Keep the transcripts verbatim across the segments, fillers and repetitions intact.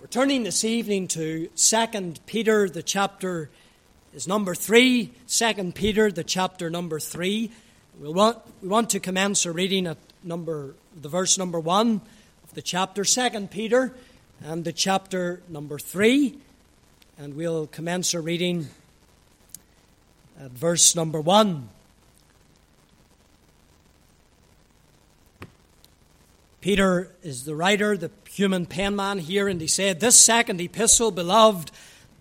Turning this evening to Second Peter, the chapter is number three. Second Peter, the chapter number three. We want, we want to commence our reading at number the verse number one of the chapter, Second Peter, and the chapter number three. And we'll commence our reading at verse number one. Peter is the writer, the human penman here, and he said, "This second epistle, beloved,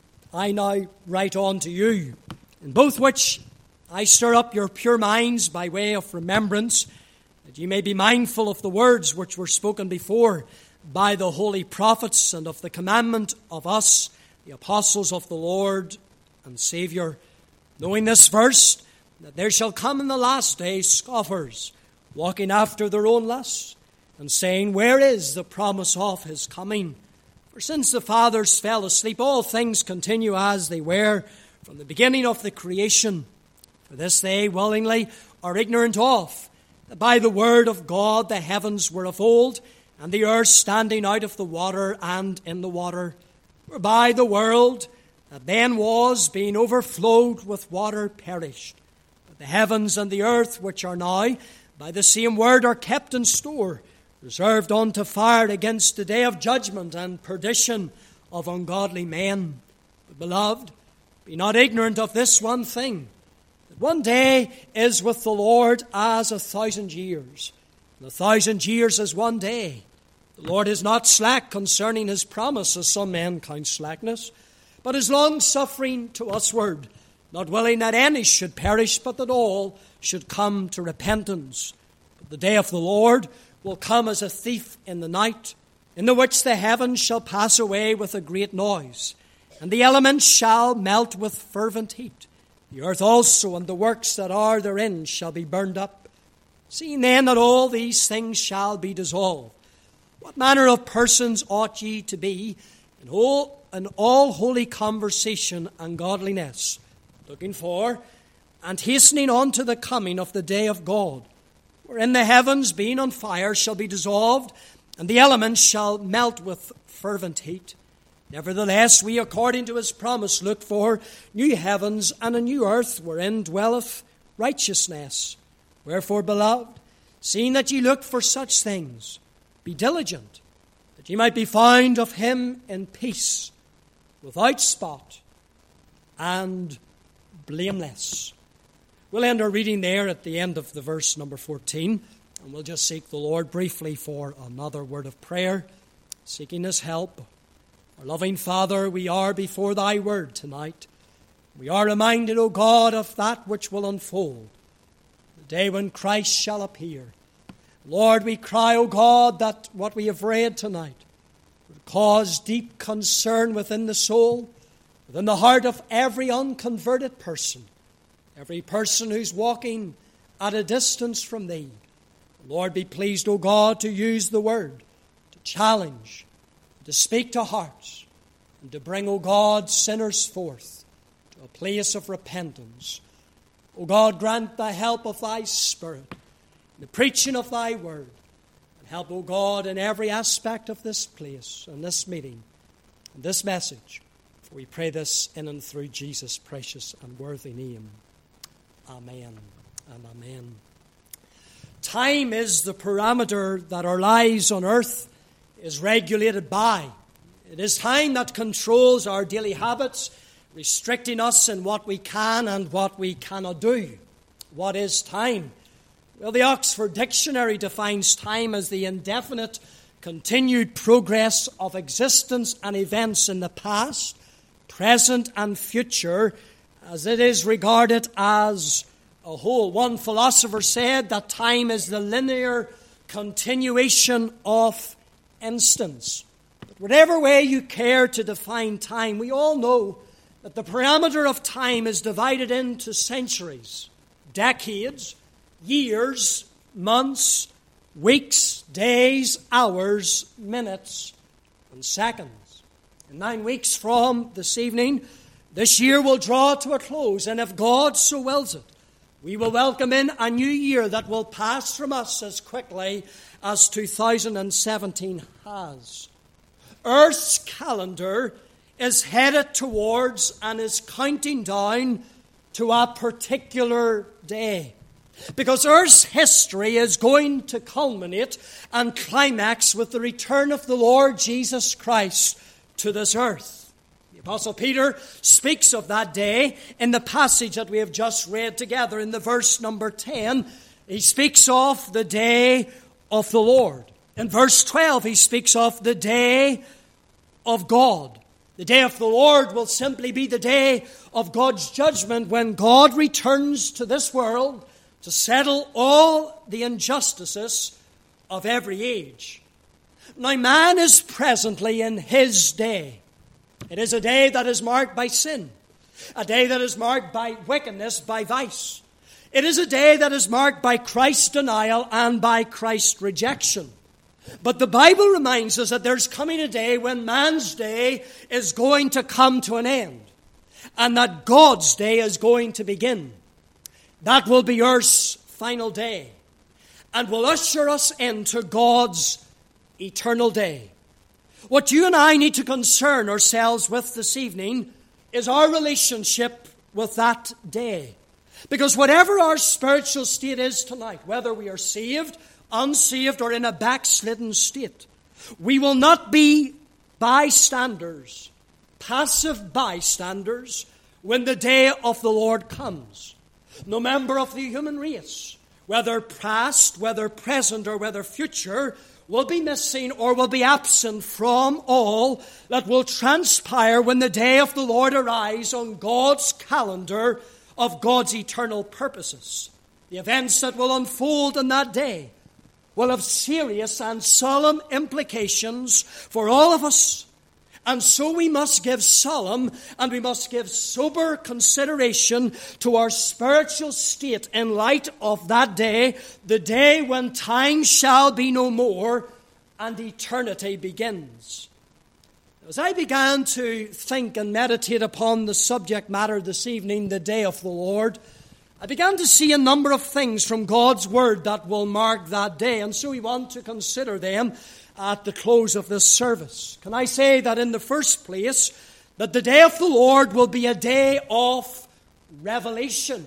I now write on to you, in both which I stir up your pure minds by way of remembrance, that ye may be mindful of the words which were spoken before by the holy prophets, and of the commandment of us, the apostles of the Lord and Saviour, knowing this first, that there shall come in the last days scoffers, walking after their own lusts, and saying, Where is the promise of his coming? For since the fathers fell asleep, all things continue as they were from the beginning of the creation. For this they willingly are ignorant of, that by the word of God the heavens were of old, and the earth standing out of the water and in the water, whereby the world that then was, being overflowed with water, perished. But the heavens and the earth, which are now, by the same word are kept in store, reserved unto fire against the day of judgment and perdition of ungodly men. But, beloved, be not ignorant of this one thing, that one day is with the Lord as a thousand years, and a thousand years as one day. The Lord is not slack concerning his promise, as some men count slackness, but is long-suffering to usward, not willing that any should perish, but that all should come to repentance. But the day of the Lord will come as a thief in the night, in the which the heavens shall pass away with a great noise, and the elements shall melt with fervent heat. The earth also and the works that are therein shall be burned up. Seeing then that all these things shall be dissolved, what manner of persons ought ye to be in all, in all holy conversation and godliness, looking for and hastening on to the coming of the day of God, wherein the heavens, being on fire, shall be dissolved, and the elements shall melt with fervent heat. Nevertheless, we, according to his promise, look for new heavens and a new earth, wherein dwelleth righteousness. Wherefore, beloved, seeing that ye look for such things, be diligent, that ye might be found of him in peace, without spot, and blameless." We'll end our reading there at the end of the verse number fourteen, and we'll just seek the Lord briefly for another word of prayer, seeking his help. Our loving Father, we are before thy word tonight. We are reminded, O God, of that which will unfold, the day when Christ shall appear. Lord, we cry, O God, that what we have read tonight would cause deep concern within the soul, within the heart of every unconverted person, every person who's walking at a distance from thee. Lord, be pleased, O God, to use the word, to challenge, to speak to hearts, and to bring, O God, sinners forth to a place of repentance. O God, grant the help of thy Spirit, the preaching of thy word, and help, O God, in every aspect of this place and this meeting and this message. For we pray this in and through Jesus' precious and worthy name. Amen and amen. Time is the parameter that our lives on earth is regulated by. It is time that controls our daily habits, restricting us in what we can and what we cannot do. What is time? Well, the Oxford Dictionary defines time as the indefinite, continued progress of existence and events in the past, present, and future, as it is regarded as a whole. One philosopher said that time is the linear continuation of instants. But whatever way you care to define time, we all know that the parameter of time is divided into centuries, decades, years, months, weeks, days, hours, minutes, and seconds. In nine weeks from this evening, this year will draw to a close, and if God so wills it, we will welcome in a new year that will pass from us as quickly as two thousand seventeen has. Earth's calendar is headed towards and is counting down to a particular day. Because Earth's history is going to culminate and climax with the return of the Lord Jesus Christ to this earth. The Apostle Peter speaks of that day in the passage that we have just read together in the verse number ten. He speaks of the day of the Lord. In verse twelve, he speaks of the day of God. The day of the Lord will simply be the day of God's judgment when God returns to this world to settle all the injustices of every age. Now, man is presently in his day. It is a day that is marked by sin, a day that is marked by wickedness, by vice. It is a day that is marked by Christ's denial and by Christ's rejection. But the Bible reminds us that there's coming a day when man's day is going to come to an end, and that God's day is going to begin. That will be Earth's final day, and will usher us into God's eternal day. What you and I need to concern ourselves with this evening is our relationship with that day. Because whatever our spiritual state is tonight, whether we are saved, unsaved, or in a backslidden state, we will not be bystanders, passive bystanders, when the day of the Lord comes. No member of the human race, whether past, whether present, or whether future, will be missing or will be absent from all that will transpire when the day of the Lord arrives on God's calendar of God's eternal purposes. The events that will unfold on that day will have serious and solemn implications for all of us. And so we must give solemn and we must give sober consideration to our spiritual state in light of that day, the day when time shall be no more and eternity begins. As I began to think and meditate upon the subject matter this evening, the day of the Lord, I began to see a number of things from God's Word that will mark that day, and so we want to consider them at the close of this service. Can I say that in the first place, that the day of the Lord will be a day of revelation.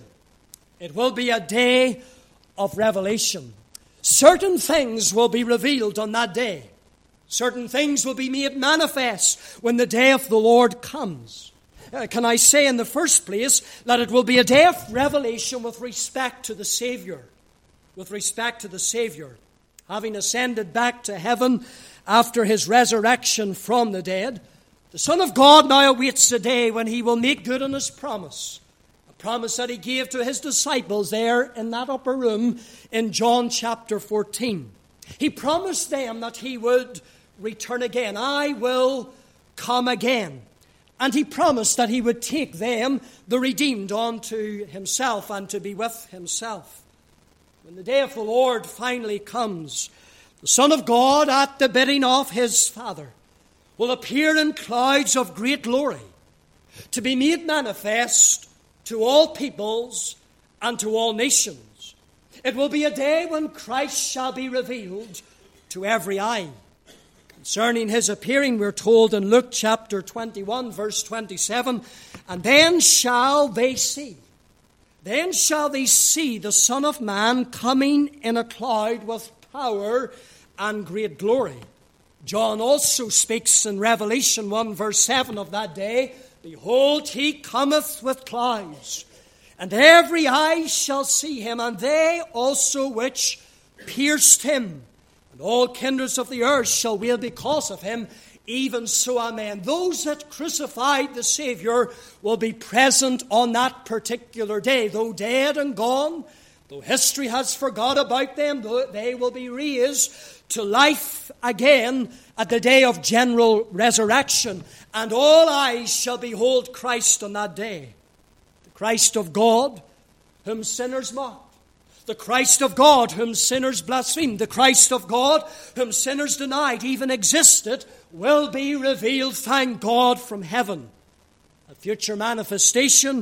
It will be a day of revelation. Certain things will be revealed on that day. Certain things will be made manifest when the day of the Lord comes. Uh, can I say in the first place that it will be a day of revelation with respect to the Savior. With respect to the Savior. Having ascended back to heaven after his resurrection from the dead, the Son of God now awaits the day when he will make good on his promise. A promise that he gave to his disciples there in that upper room in John chapter fourteen. He promised them that he would return again. I will come again. And he promised that he would take them, the redeemed, unto himself and to be with himself. When the day of the Lord finally comes, the Son of God, at the bidding of his Father, will appear in clouds of great glory to be made manifest to all peoples and to all nations. It will be a day when Christ shall be revealed to every eye. Concerning his appearing, we're told in Luke chapter twenty-one, verse twenty-seven, and then shall they see. Then shall they see the Son of Man coming in a cloud with power and great glory. John also speaks in Revelation one, verse seven of that day, behold, he cometh with clouds, and every eye shall see him, and they also which pierced him, and all kindreds of the earth shall wail because of him. Even so, amen. Those that crucified the Savior will be present on that particular day. Though dead and gone, though history has forgot about them, they will be raised to life again at the day of general resurrection. And all eyes shall behold Christ on that day. The Christ of God, whom sinners mocked. The Christ of God, whom sinners blasphemed. The Christ of God, whom sinners denied even existed, will be revealed, thank God, from heaven. A future manifestation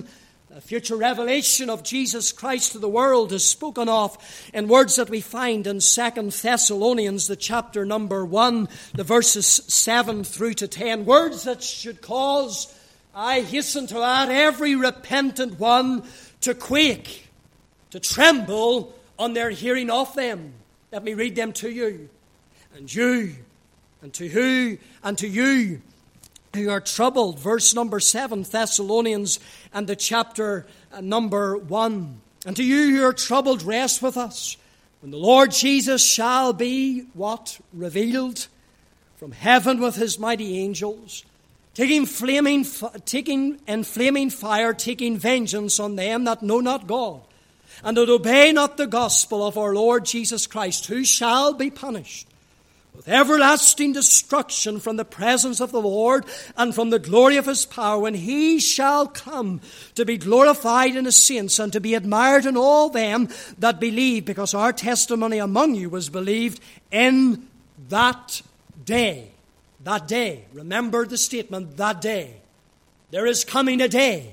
The future revelation of Jesus Christ to the world is spoken of in words that we find in Second Thessalonians, the chapter number one, the verses seven through to ten. Words that should cause, I hasten to add, every repentant one to quake, to tremble on their hearing of them. Let me read them to you. And you, and to who, and to you who are troubled. Verse number seven, Thessalonians, and the chapter number one. And to you who are troubled, rest with us, when the Lord Jesus shall be, what? Revealed from heaven with his mighty angels, taking flaming, taking in flaming fire, taking vengeance on them that know not God, and that obey not the gospel of our Lord Jesus Christ, who shall be punished with everlasting destruction from the presence of the Lord and from the glory of his power, when he shall come to be glorified in his saints and to be admired in all them that believe, because our testimony among you was believed in that day. That day. Remember the statement, that day. There is coming a day.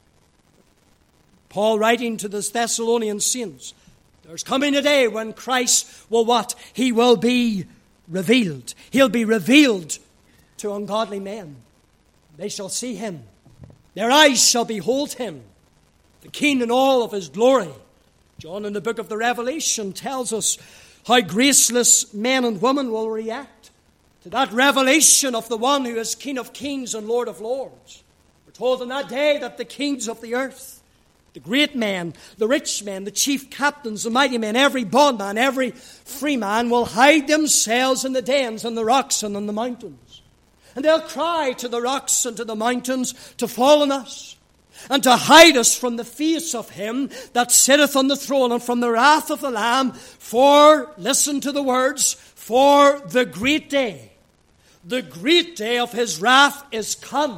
Paul writing to the Thessalonian saints, there's coming a day when Christ will what? He will be revealed. He'll be revealed to ungodly men. They shall see him. Their eyes shall behold him, the King in all of his glory. John in the book of the Revelation tells us how graceless men and women will react to that revelation of the one who is King of kings and Lord of lords. We're told in that day that the kings of the earth, the great men, the rich men, the chief captains, the mighty men, every bondman, every free man will hide themselves in the dens and the rocks and on the mountains. And they'll cry to the rocks and to the mountains to fall on us and to hide us from the face of him that sitteth on the throne and from the wrath of the Lamb. For, listen to the words, for the great day, the great day of his wrath is come.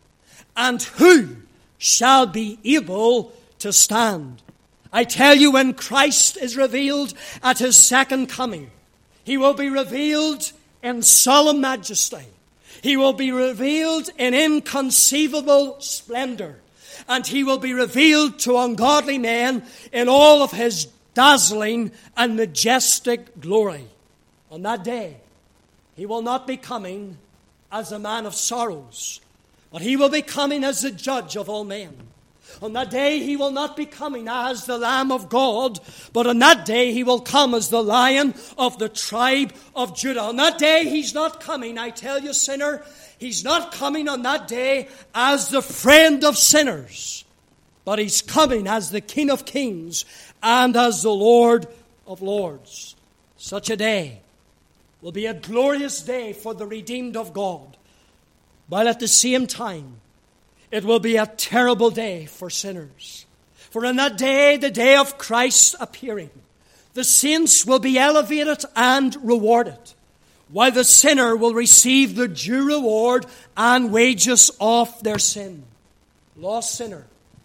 And who shall be able to stand? I tell you, when Christ is revealed at his second coming, he will be revealed in solemn majesty. He will be revealed in inconceivable splendor. And he will be revealed to ungodly men in all of his dazzling and majestic glory. On that day, he will not be coming as a man of sorrows, but he will be coming as the judge of all men. On that day he will not be coming as the Lamb of God, but on that day he will come as the Lion of the tribe of Judah. On that day he's not coming, I tell you, sinner, he's not coming on that day as the friend of sinners, but he's coming as the King of kings and as the Lord of lords. Such a day will be a glorious day for the redeemed of God, while at the same time it will be a terrible day for sinners. For in that day, the day of Christ's appearing, the saints will be elevated and rewarded, while the sinner will receive the due reward and wages of their sin. Lost sinner,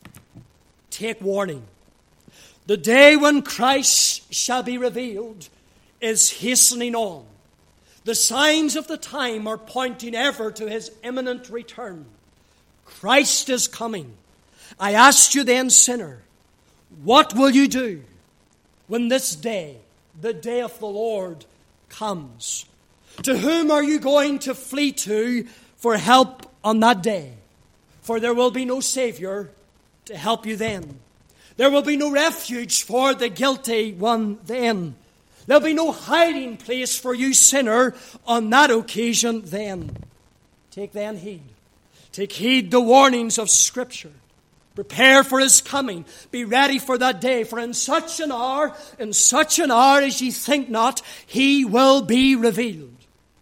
take warning. The day when Christ shall be revealed is hastening on. The signs of the time are pointing ever to his imminent return. Christ is coming. I ask you then, sinner, what will you do when this day, the day of the Lord, comes? To whom are you going to flee to for help on that day? For there will be no Savior to help you then. There will be no refuge for the guilty one then. There'll be no hiding place for you, sinner, on that occasion then. Take then heed. Take heed the warnings of Scripture. Prepare for his coming. Be ready for that day. For in such an hour, in such an hour as ye think not, he will be revealed.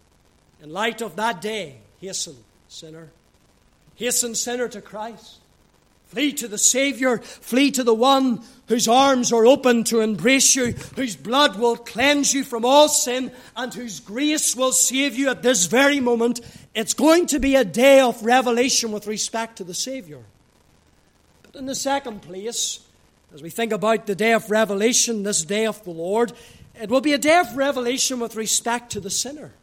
In light of that day, hasten, sinner. Hasten, sinner, to Christ. Flee to the Savior. Flee to the one whose arms are open to embrace you, whose blood will cleanse you from all sin, and whose grace will save you at this very moment. It's going to be a day of revelation with respect to the Savior. But in the second place, as we think about the day of revelation, this day of the Lord, it will be a day of revelation with respect to the sinner.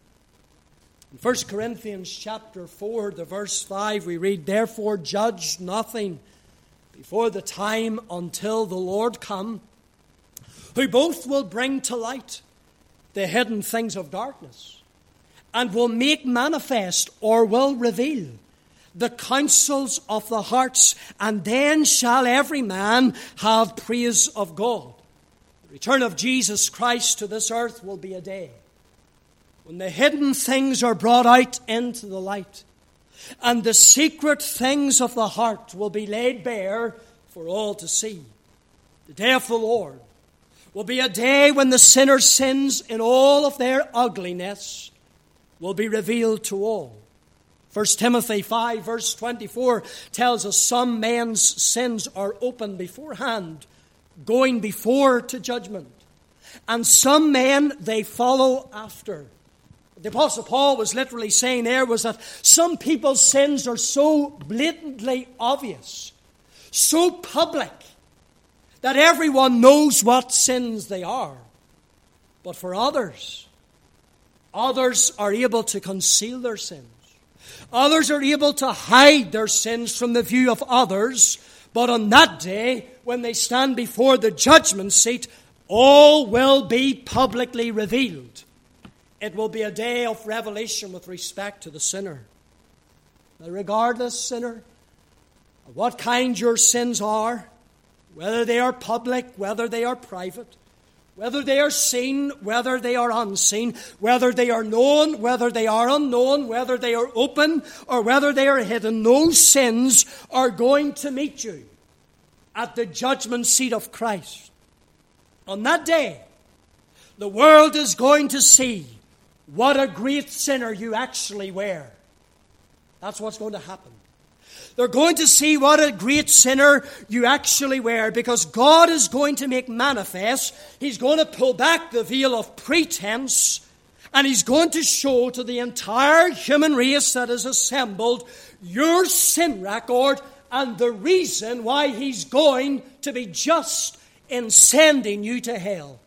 In First Corinthians chapter four, the verse five, we read, "Therefore judge nothing before the time until the Lord come, who both will bring to light the hidden things of darkness, and will make manifest, or will reveal, the counsels of the hearts, and then shall every man have praise of God. The return of Jesus Christ to this earth will be a day when the hidden things are brought out into the light, and the secret things of the heart will be laid bare for all to see. The day of the Lord will be a day when the sinner's sins in all of their ugliness will be revealed to all. First Timothy five verse twenty-four tells us some men's sins are open beforehand, going before to judgment, and some men they follow after. What the Apostle Paul was literally saying there was that some people's sins are so blatantly obvious, so public, that everyone knows what sins they are. But for others, others are able to conceal their sins. Others are able to hide their sins from the view of others. But on that day, when they stand before the judgment seat, all will be publicly revealed. It will be a day of revelation with respect to the sinner. Now, regardless, sinner, of what kind your sins are, whether they are public, whether they are private, whether they are seen, whether they are unseen, whether they are known, whether they are unknown, whether they are open, or whether they are hidden, no sins are going to meet you at the judgment seat of Christ. On that day, the world is going to see what a great sinner you actually were. That's what's going to happen. They're going to see what a great sinner you actually were, because God is going to make manifest. He's going to pull back the veil of pretense, and He's going to show to the entire human race that is assembled your sin record and the reason why He's going to be just in sending you to hell.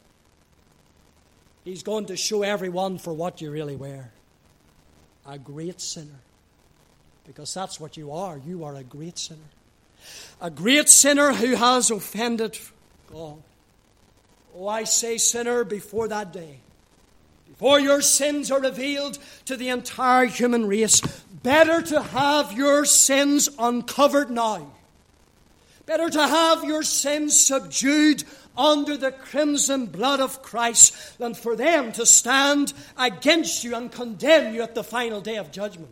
He's going to show everyone for what you really were. A great sinner. Because that's what you are. You are a great sinner. A great sinner who has offended God. Oh, I say, sinner, before that day, before your sins are revealed to the entire human race, better to have your sins uncovered now. Better to have your sins subdued under the crimson blood of Christ than for them to stand against you and condemn you at the final day of judgment.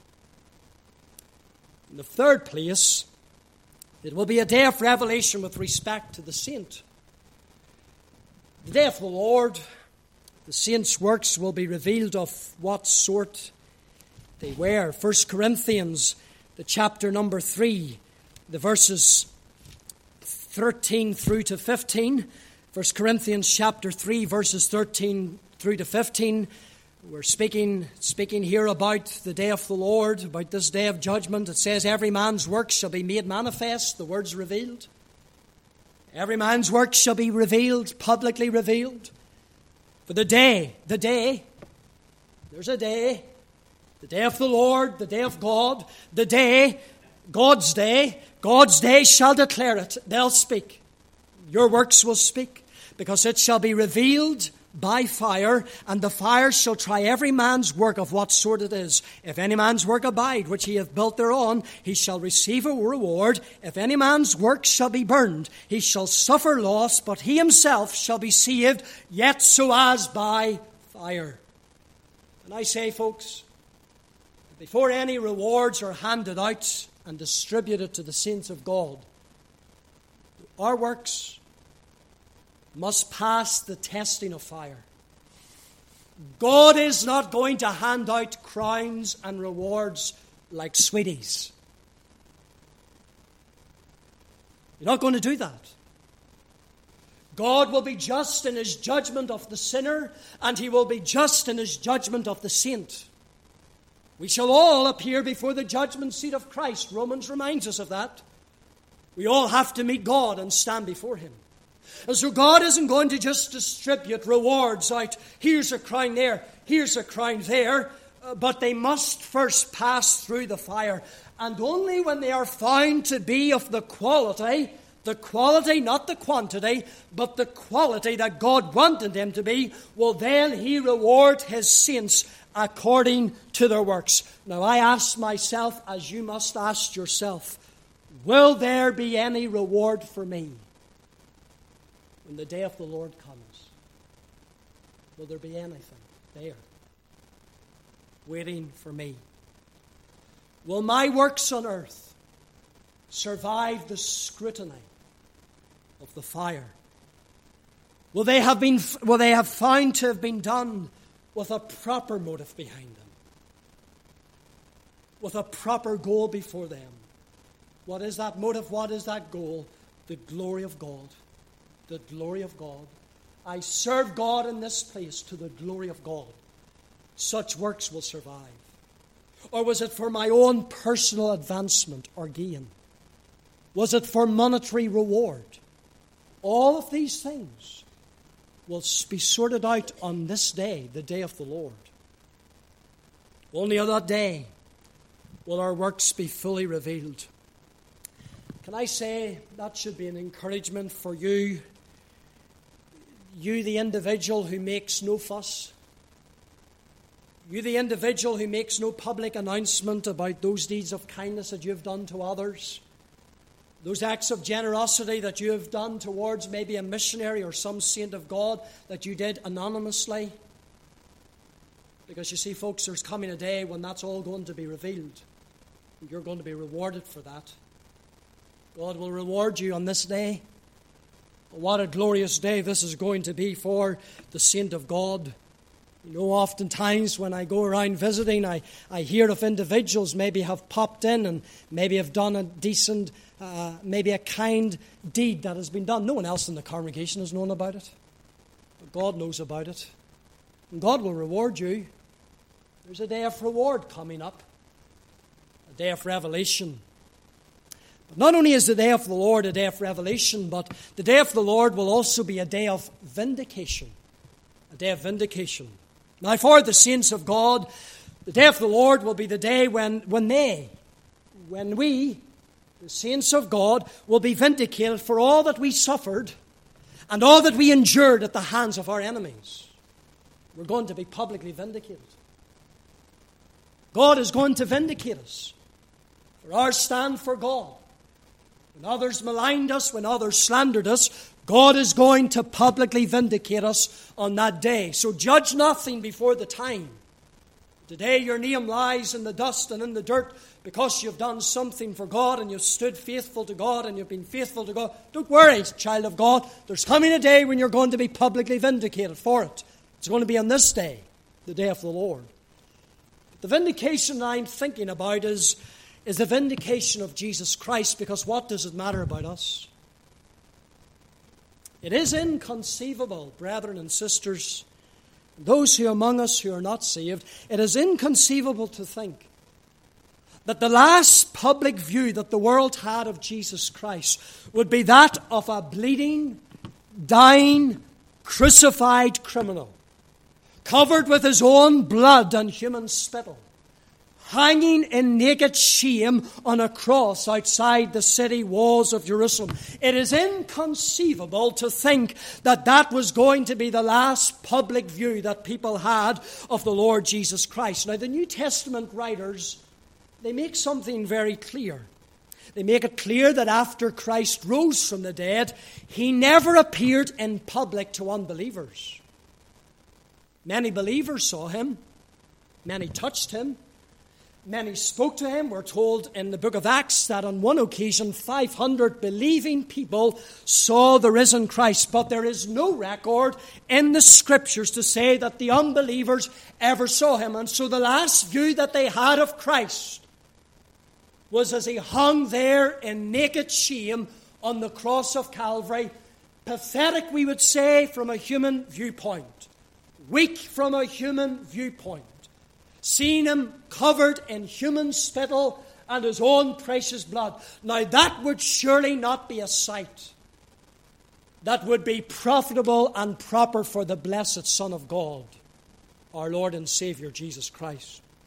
In the third place, it will be a day of revelation with respect to the saint. The day of the Lord, the saints' works will be revealed of what sort they were. First Corinthians, the chapter number three, the verses thirteen through to fifteen. First Corinthians chapter three, verses thirteen through to fifteen. We're speaking, speaking here about the day of the Lord, about this day of judgment. It says, every man's work shall be made manifest, the word's revealed. Every man's work shall be revealed, publicly revealed. For the day, the day, there's a day, the day of the Lord, the day of God, the day, God's day, God's day shall declare it. They'll speak. Your works will speak, because it shall be revealed by fire, and the fire shall try every man's work of what sort it is. If any man's work abide, which he hath built thereon, he shall receive a reward. If any man's work shall be burned, he shall suffer loss, but he himself shall be saved, yet so as by fire. And I say, folks, before any rewards are handed out and distributed to the saints of God, our works must pass the testing of fire. God is not going to hand out crowns and rewards like sweeties. You're not going to do that. God will be just in His judgment of the sinner, and He will be just in His judgment of the saint. We shall all appear before the judgment seat of Christ. Romans reminds us of that. We all have to meet God and stand before Him. And so God isn't going to just distribute rewards out. Here's a crown there, here's a crown there. but they must first pass through the fire. And only when they are found to be of the quality, the quality, not the quantity, but the quality that God wanted them to be, will then He reward His saints according to their works. Now I ask myself, as you must ask yourself, will there be any reward for me when the day of the Lord comes? Will there be anything there waiting for me? Will my works on earth survive the scrutiny of the fire? Will they have been, will they have found to have been done with a proper motive behind them? With a proper goal before them? What is that motive? What is that goal? The glory of God. The glory of God. I serve God in this place to the glory of God. Such works will survive. Or was it for my own personal advancement or gain? Was it for monetary reward? All of these things will be sorted out on this day, the day of the Lord. Only on that day will our works be fully revealed. Can I say that should be an encouragement for you, you the individual who makes no fuss, you the individual who makes no public announcement about those deeds of kindness that you've done to others, those acts of generosity that you have done towards maybe a missionary or some saint of God that you did anonymously. Because you see, folks, there's coming a day when that's all going to be revealed. And you're going to be rewarded for that. God will reward you on this day. What a glorious day this is going to be for the saint of God. You know, oftentimes when I go around visiting, I, I hear of individuals maybe have popped in and maybe have done a decent, uh, maybe a kind deed that has been done. No one else in the congregation has known about it. But God knows about it. And God will reward you. There's a day of reward coming up. A day of revelation. But not only is the day of the Lord a day of revelation, but the day of the Lord will also be a day of vindication. A day of vindication. Now, for the saints of God, the day of the Lord will be the day when, when they, when we, the saints of God, will be vindicated for all that we suffered and all that we endured at the hands of our enemies. We're going to be publicly vindicated. God is going to vindicate us for our stand for God. When others maligned us, when others slandered us, God is going to publicly vindicate us on that day. So judge nothing before the time. Today your name lies in the dust and in the dirt because you've done something for God and you've stood faithful to God and you've been faithful to God. Don't worry, child of God. There's coming a day when you're going to be publicly vindicated for it. It's going to be on this day, the day of the Lord. The vindication I'm thinking about is, is the vindication of Jesus Christ, because what does it matter about us? It is inconceivable, brethren and sisters, those who among us who are not saved, it is inconceivable to think that the last public view that the world had of Jesus Christ would be that of a bleeding, dying, crucified criminal, covered with his own blood and human spittle, hanging in naked shame on a cross outside the city walls of Jerusalem. It is inconceivable to think that that was going to be the last public view that people had of the Lord Jesus Christ. Now, the New Testament writers, they make something very clear. They make it clear that after Christ rose from the dead, He never appeared in public to unbelievers. Many believers saw Him. Many touched Him. Many spoke to Him. We're told in the book of Acts that on one occasion five hundred believing people saw the risen Christ. But there is no record in the Scriptures to say that the unbelievers ever saw Him. And so the last view that they had of Christ was as He hung there in naked shame on the cross of Calvary. Pathetic, we would say, from a human viewpoint. Weak from a human viewpoint. Seeing Him covered in human spittle and His own precious blood. Now that would surely not be a sight that would be profitable and proper for the blessed Son of God, our Lord and Savior Jesus Christ.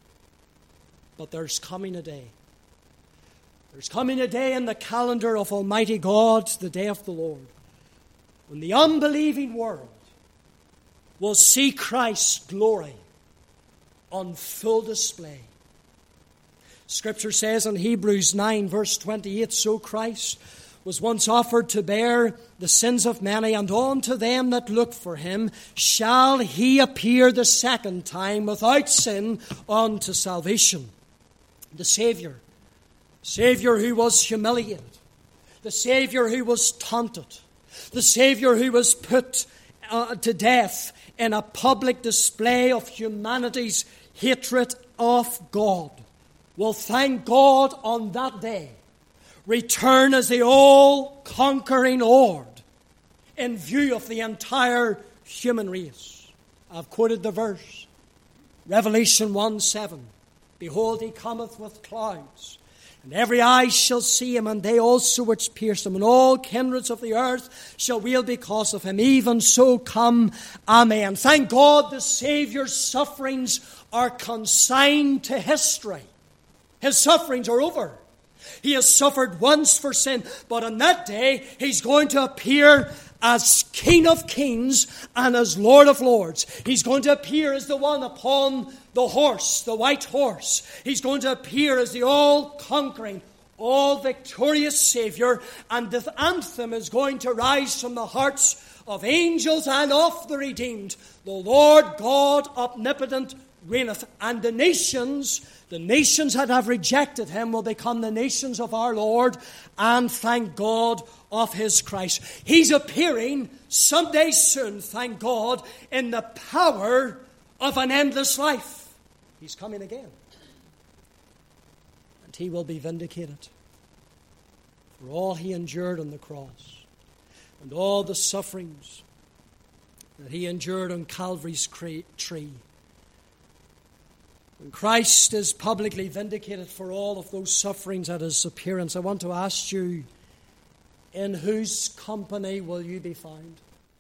But there's coming a day. There's coming a day in the calendar of Almighty God, the day of the Lord, when the unbelieving world will see Christ's glory on full display. Scripture says in Hebrews nine, verse twenty-eight, so Christ was once offered to bear the sins of many, and unto them that look for him shall he appear the second time without sin unto salvation. The Savior, Savior who was humiliated, the Savior who was taunted, the Savior who was put uh, to death in a public display of humanity's hatred of God, will, thank God, on that day return as the all-conquering Lord in view of the entire human race. I've quoted the verse, Revelation one seven. Behold, he cometh with clouds, and every eye shall see him, and they also which pierced him, and all kindreds of the earth shall wail because of him. Even so come, Amen. Thank God the Saviour's sufferings are consigned to history. His sufferings are over. He has suffered once for sin, but on that day he's going to appear as King of Kings and as Lord of Lords. He's going to appear as the one upon the horse, the white horse. He's going to appear as the all-conquering, all-victorious Savior, and the anthem is going to rise from the hearts of angels and of the redeemed. The Lord God omnipotent reigneth, and the nations, the nations that have rejected him will become the nations of our Lord, and thank God of his Christ. He's appearing someday soon, thank God, in the power of an endless life. He's coming again. And he will be vindicated for all he endured on the cross and all the sufferings that he endured on Calvary's tree. When Christ is publicly vindicated for all of those sufferings at his appearance, I want to ask you, in whose company will you be found?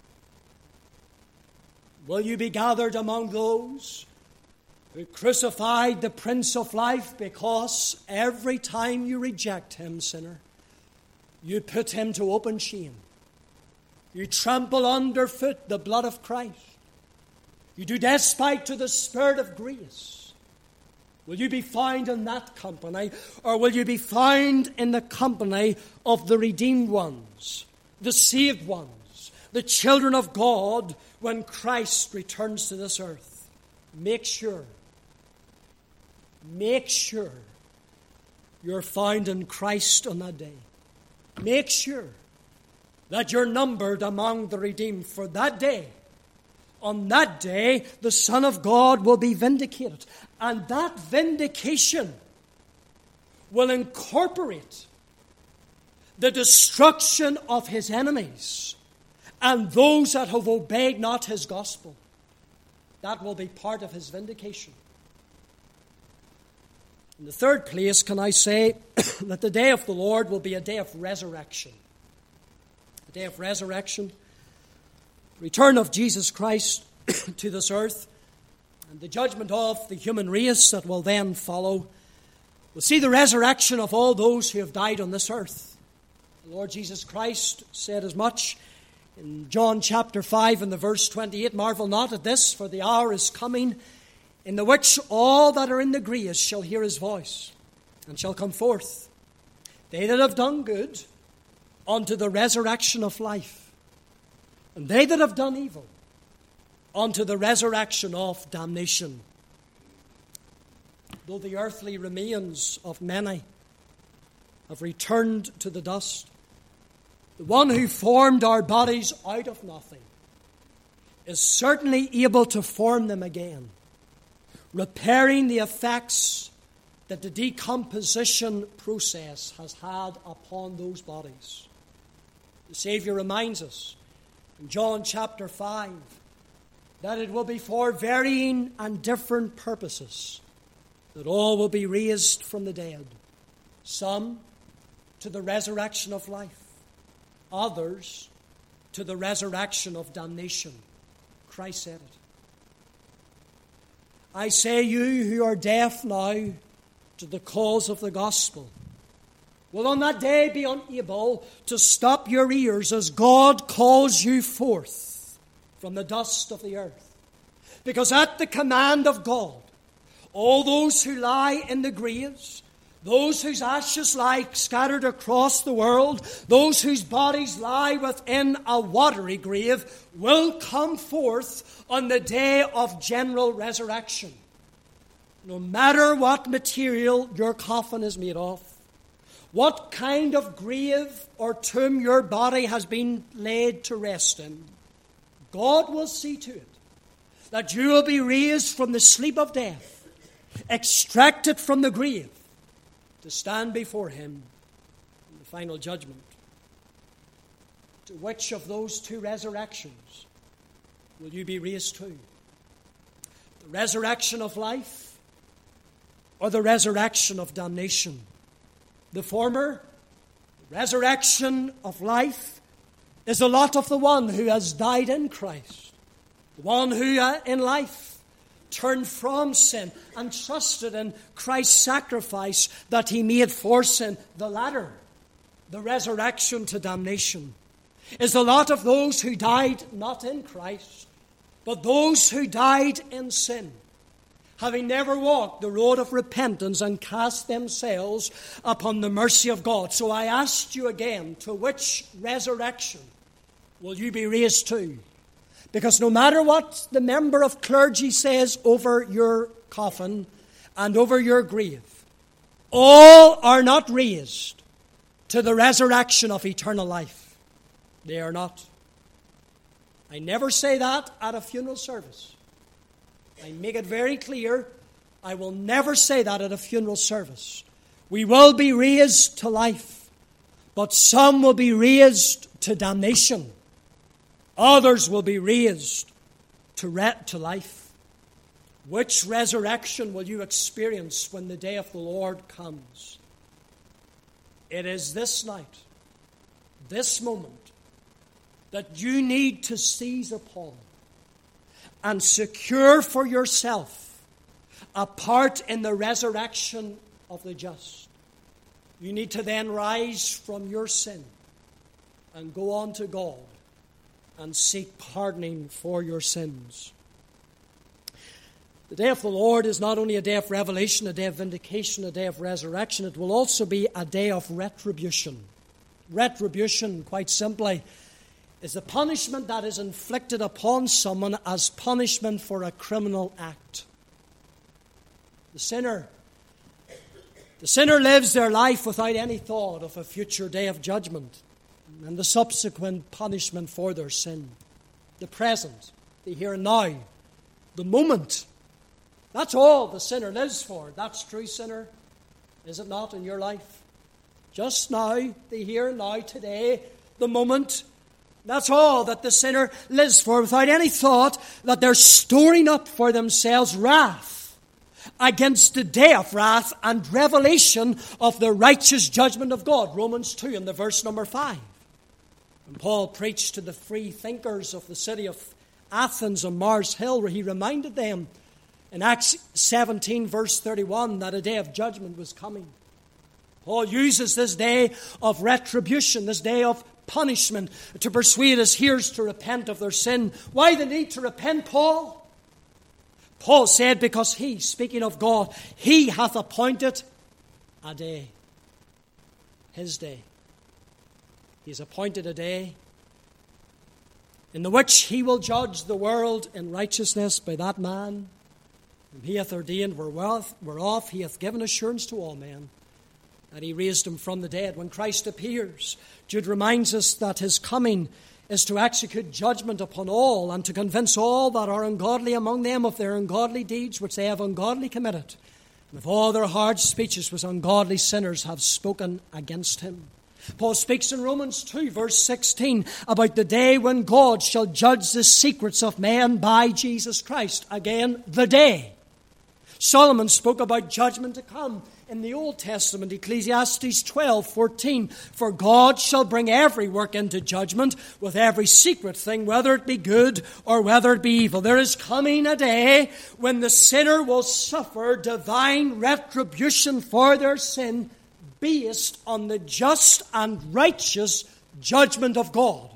Will you be gathered among those who crucified the Prince of Life, because every time you reject him, sinner, you put him to open shame? You trample underfoot the blood of Christ. You do despite to the Spirit of grace. Will you be found in that company, or will you be found in the company of the redeemed ones, the saved ones, the children of God, when Christ returns to this earth? Make sure, make sure you're found in Christ on that day. Make sure that you're numbered among the redeemed for that day. On that day, the Son of God will be vindicated. And that vindication will incorporate the destruction of his enemies and those that have obeyed not his gospel. That will be part of his vindication. In the third place, can I say that the day of the Lord will be a day of resurrection. A day of resurrection. Return of Jesus Christ to this earth, and the judgment of the human race that will then follow. We'll see the resurrection of all those who have died on this earth. The Lord Jesus Christ said as much in John chapter five and the verse twenty-eight, marvel not at this, for the hour is coming in the which all that are in the graves shall hear his voice, and shall come forth, they that have done good, unto the resurrection of life, and they that have done evil, unto the resurrection of damnation. Though the earthly remains of many have returned to the dust, the one who formed our bodies out of nothing is certainly able to form them again, repairing the effects that the decomposition process has had upon those bodies. The Savior reminds us in John chapter five that it will be for varying and different purposes that all will be raised from the dead. Some to the resurrection of life, others to the resurrection of damnation. Christ said it. I say, you who are deaf now, to the cause of the gospel will on that day be unable to stop your ears as God calls you forth from the dust of the earth. Because at the command of God, all those who lie in the graves, those whose ashes lie scattered across the world, those whose bodies lie within a watery grave, will come forth on the day of general resurrection. No matter what material your coffin is made of, what kind of grave or tomb your body has been laid to rest in, God will see to it that you will be raised from the sleep of death, extracted from the grave, to stand before Him in the final judgment. To which of those two resurrections will you be raised to? The resurrection of life or the resurrection of damnation? The former, the resurrection of life, is the lot of the one who has died in Christ, the one who uh, in life turned from sin and trusted in Christ's sacrifice that He made for sin. The latter, the resurrection to damnation, is the lot of those who died not in Christ, but those who died in sin, having never walked the road of repentance and cast themselves upon the mercy of God. So I asked you again, to which resurrection will you be raised to? Because no matter what the member of clergy says over your coffin and over your grave, all are not raised to the resurrection of eternal life. They are not. I never say that at a funeral service. I make it very clear, I will never say that at a funeral service. We will be raised to life, but some will be raised to damnation. Others will be raised to re- to life. Which resurrection will you experience when the day of the Lord comes? It is this night, this moment, that you need to seize upon and secure for yourself a part in the resurrection of the just. You need to then rise from your sin and go on to God and seek pardoning for your sins. The day of the Lord is not only a day of revelation, a day of vindication, a day of resurrection. It will also be a day of retribution. Retribution, quite simply, is the punishment that is inflicted upon someone as punishment for a criminal act. The sinner, the sinner lives their life without any thought of a future day of judgment and the subsequent punishment for their sin. The present, the here and now, the moment. That's all the sinner lives for. That's true, sinner. Is it not in your life? Just now, the here and now, today, the moment. That's all that the sinner lives for, without any thought that they're storing up for themselves wrath against the day of wrath and revelation of the righteous judgment of God. Romans two in the verse number five. And Paul preached to the free thinkers of the city of Athens on Mars Hill, where he reminded them in Acts seventeen verse thirty-one that a day of judgment was coming. Paul uses this day of retribution, this day of punishment, to persuade his hearers to repent of their sin. Why the need to repent, Paul? Paul said, because he, speaking of God, he hath appointed a day. His day. He's appointed a day in the which he will judge the world in righteousness by that man whom he hath ordained, whereof he hath given assurance to all men, that he raised him from the dead. When Christ appears, Jude reminds us that his coming is to execute judgment upon all and to convince all that are ungodly among them of their ungodly deeds which they have ungodly committed, and of all their hard speeches which ungodly sinners have spoken against him. Paul speaks in Romans two, verse sixteen, about the day when God shall judge the secrets of men by Jesus Christ. Again, the day. Solomon spoke about judgment to come in the Old Testament, Ecclesiastes twelve fourteen. For God shall bring every work into judgment with every secret thing, whether it be good or whether it be evil. There is coming a day when the sinner will suffer divine retribution for their sin based on the just and righteous judgment of God.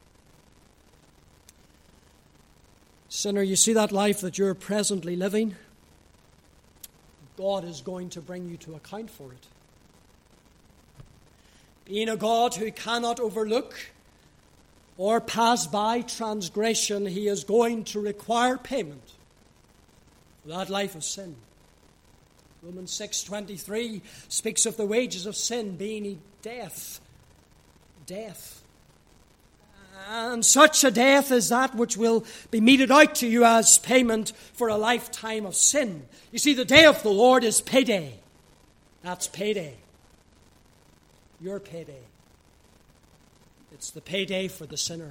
Sinner, you see that life that you're presently living? God is going to bring you to account for it. Being a God who cannot overlook or pass by transgression, He is going to require payment for that life of sin. Romans six twenty-three speaks of the wages of sin being death. Death. And such a death is that which will be meted out to you as payment for a lifetime of sin. You see, the day of the Lord is payday. That's payday. Your payday. It's the payday for the sinner.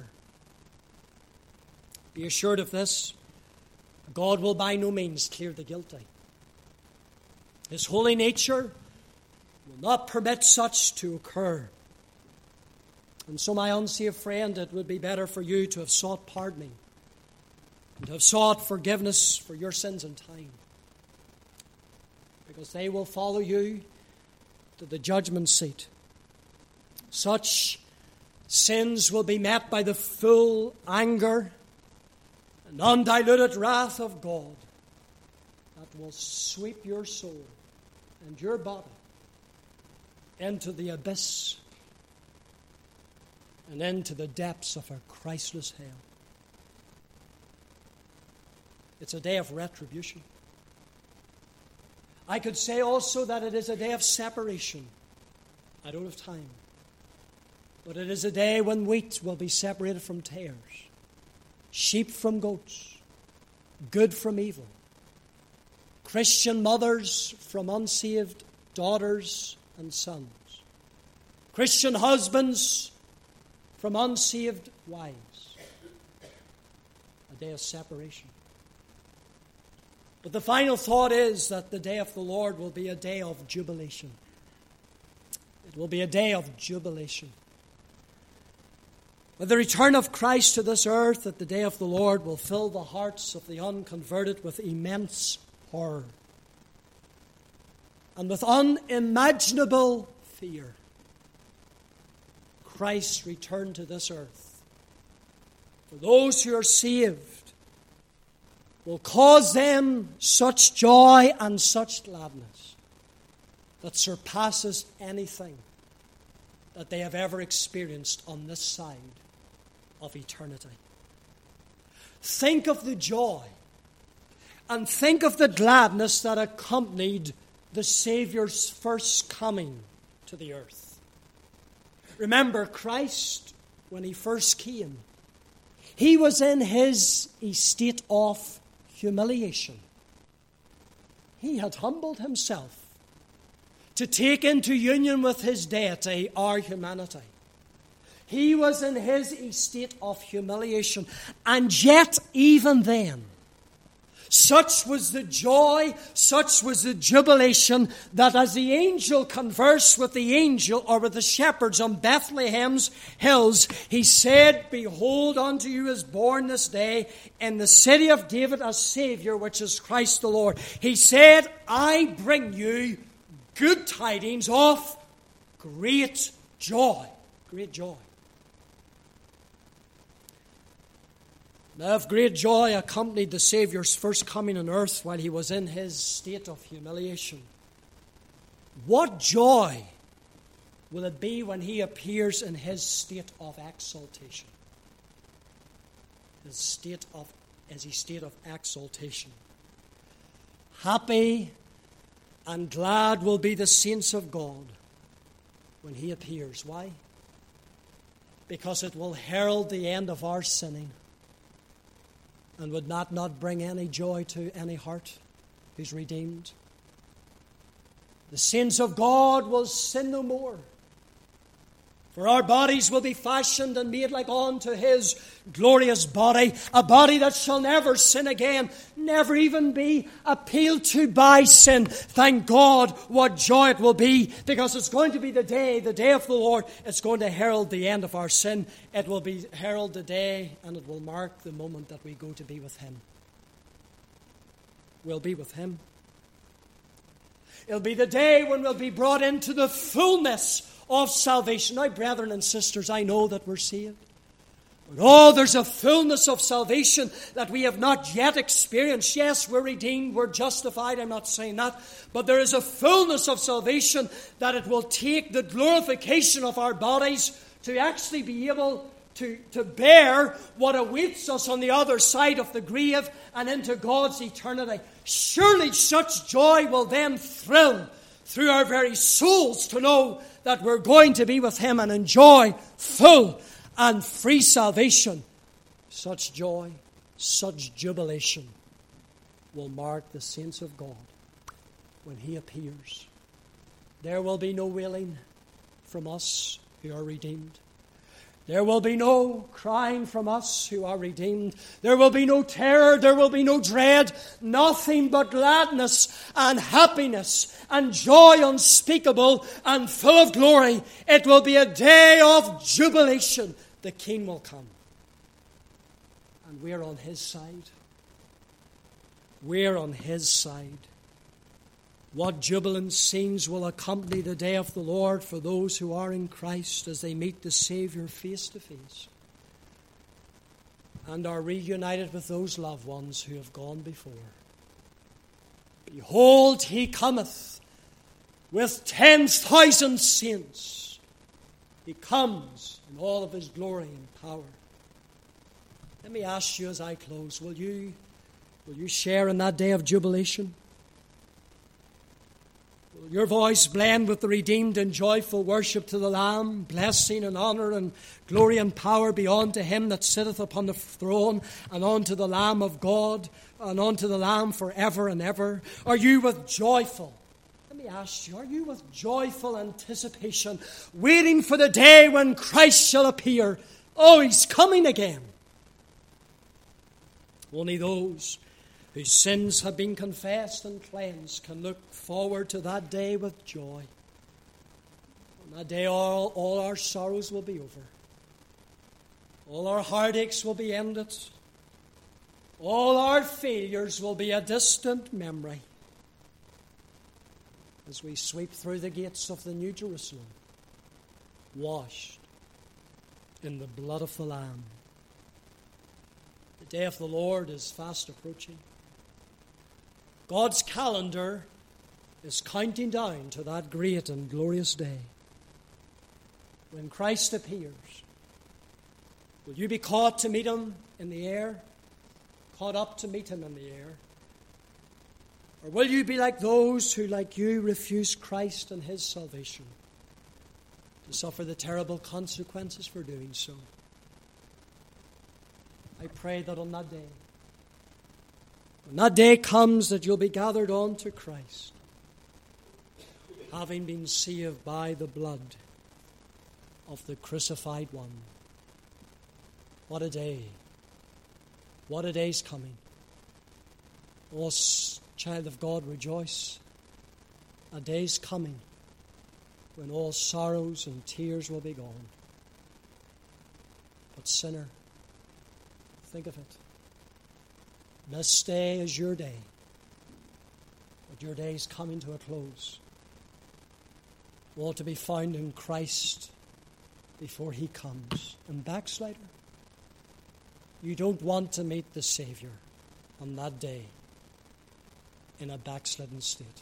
Be assured of this. God will by no means clear the guilty. His holy nature will not permit such to occur. And so, my unsaved friend, it would be better for you to have sought pardoning and to have sought forgiveness for your sins in time, because they will follow you to the judgment seat. Such sins will be met by the full anger and undiluted wrath of God that will sweep your soul and your body into the abyss and into the depths of a Christless hell. It's a day of retribution. I could say also that it is a day of separation. I don't have time. But it is a day when wheat will be separated from tares, sheep from goats, good from evil, Christian mothers from unsaved daughters and sons, Christian husbands from unsaved wives. A day of separation. But the final thought is that the day of the Lord will be a day of jubilation. It will be a day of jubilation. With the return of Christ to this earth, that the day of the Lord will fill the hearts of the unconverted with immense horror and with unimaginable fear. Christ's return to this earth, for those who are saved, will cause them such joy and such gladness that surpasses anything that they have ever experienced on this side of eternity. Think of the joy and think of the gladness that accompanied the Savior's first coming to the earth. Remember, Christ, when He first came, He was in His estate of humiliation. He had humbled Himself to take into union with His deity our humanity. He was in His estate of humiliation. And yet, even then, such was the joy, such was the jubilation, that as the angel conversed with the angel or with the shepherds on Bethlehem's hills, he said, "Behold, unto you is born this day in the city of David a Savior, which is Christ the Lord." He said, "I bring you good tidings of great joy." Great joy. Now, if great joy accompanied the Saviour's first coming on earth while He was in His state of humiliation, what joy will it be when He appears in His state of exaltation? His state of, as His state of exaltation. Happy and glad will be the saints of God when He appears. Why? Because it will herald the end of our sinning. And would that not bring any joy to any heart who's redeemed? The saints of God will sin no more, For our bodies will be fashioned and made like unto his glorious body, a body that shall never sin again, never even be appealed to by sin. Thank God, what joy it will be, because it's going to be the day, the day of the Lord. It's going to herald the end of our sin. It will be herald the day, and it will mark the moment that we go to be with him. We'll be with him. It'll be the day when we'll be brought into the fullness of salvation. Now, brethren and sisters, I know that we're saved. But oh, there's a fullness of salvation that we have not yet experienced. Yes, we're redeemed, we're justified, I'm not saying that. But there is a fullness of salvation that it will take the glorification of our bodies to actually be able to, to bear what awaits us on the other side of the grave and into God's eternity. Surely such joy will then thrill through our very souls to know that we're going to be with him and enjoy full and free salvation. Such joy, such jubilation will mark the saints of God when he appears. There will be no wailing from us who are redeemed. There will be no crying from us who are redeemed. There will be no terror. There will be no dread. Nothing but gladness and happiness and joy unspeakable and full of glory. It will be a day of jubilation. The King will come. And we're on his side. We're on his side. What jubilant scenes will accompany the day of the Lord for those who are in Christ as they meet the Savior face to face and are reunited with those loved ones who have gone before. Behold, he cometh with ten thousand saints. He comes in all of his glory and power. Let me ask you as I close, will you, will you share in that day of jubilation? Will your voice blend with the redeemed and joyful worship to the Lamb? Blessing and honor and glory and power be unto him that sitteth upon the throne, and unto the Lamb of God, and unto the Lamb forever and ever. Are you with joyful, let me ask you, are you with joyful anticipation, waiting for the day when Christ shall appear? Oh, he's coming again. Only those whose sins have been confessed and cleansed can look forward to that day with joy. On that day all, all our sorrows will be over. All our heartaches will be ended. All our failures will be a distant memory as we sweep through the gates of the New Jerusalem, washed in the blood of the Lamb. The day of the Lord is fast approaching. God's calendar is counting down to that great and glorious day when Christ appears. Will you be caught to meet him in the air? Caught up to meet him in the air? Or will you be like those who, like you, refuse Christ and his salvation, to suffer the terrible consequences for doing so? I pray that on that day, when that day comes, that you'll be gathered on to Christ, having been saved by the blood of the crucified one. What a day. What a day's coming. Oh, child of God, rejoice. A day's coming when all sorrows and tears will be gone. But sinner, think of it. This day is your day, but your day is coming to a close. All to be found in Christ before he comes. And backslider, you don't want to meet the Savior on that day in a backslidden state.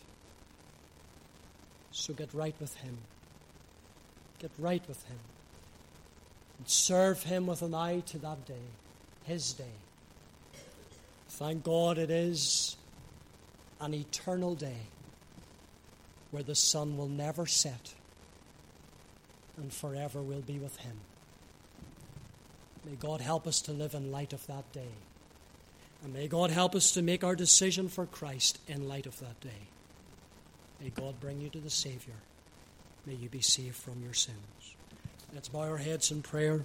So get right with him. Get right with him. And serve him with an eye to that day, his day. Thank God it is an eternal day where the sun will never set and forever we'll be with him. May God help us to live in light of that day. And may God help us to make our decision for Christ in light of that day. May God bring you to the Savior. May you be saved from your sins. Let's bow our heads in prayer.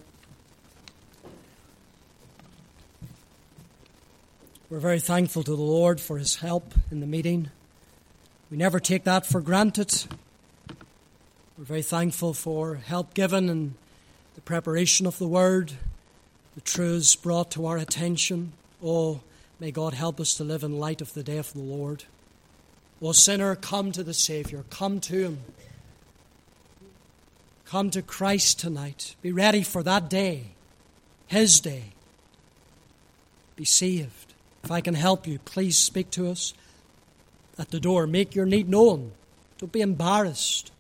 We're very thankful to the Lord for His help in the meeting. We never take that for granted. We're very thankful for help given in the preparation of the Word, the truths brought to our attention. Oh, may God help us to live in light of the day of the Lord. Oh, sinner, come to the Savior. Come to Him. Come to Christ tonight. Be ready for that day, His day. Be saved. If I can help you, please speak to us at the door. Make your need known. Don't be embarrassed.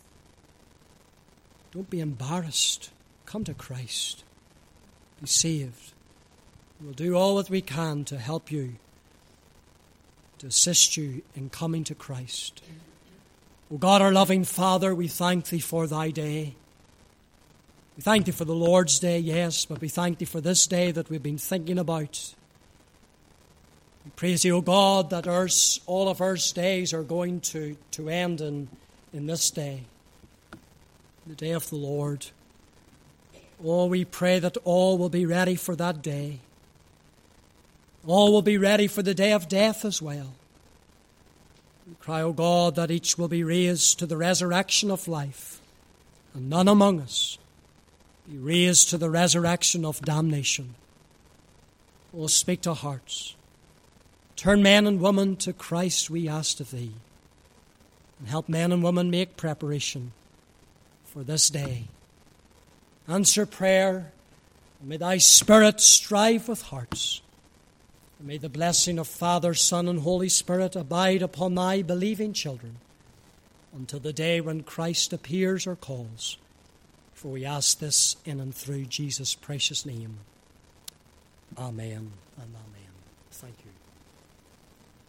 Don't be embarrassed. Come to Christ. Be saved. We'll do all that we can to help you, to assist you in coming to Christ. O God, our loving Father, we thank Thee for Thy day. We thank Thee for the Lord's Day, yes, but we thank Thee for this day that we've been thinking about. We praise Thee, O God, that ours, all of Earth's days are going to, to end in, in this day, the day of the Lord. Oh, we pray that all will be ready for that day. All will be ready for the day of death as well. We cry, O God, that each will be raised to the resurrection of life, and none among us be raised to the resurrection of damnation. Oh, speak to hearts. Turn men and women to Christ, we ask of Thee, and help men and women make preparation for this day. Answer prayer, and may Thy Spirit strive with hearts. And may the blessing of Father, Son, and Holy Spirit abide upon Thy believing children until the day when Christ appears or calls. For we ask this in and through Jesus' precious name. Amen and amen. Thank you.